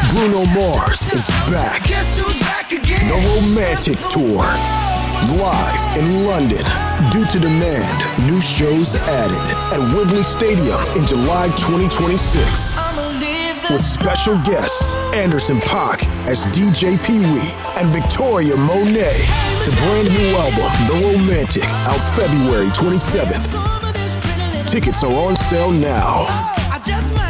Bruno Mars is back. The Romantic Tour. Live in London. Due to demand, new shows added at Wembley Stadium in July 2026. With special guests Anderson .Paak as DJ Pee Wee and Victoria Monet. The brand new album, The Romantic, out February 27th. Tickets are on sale now.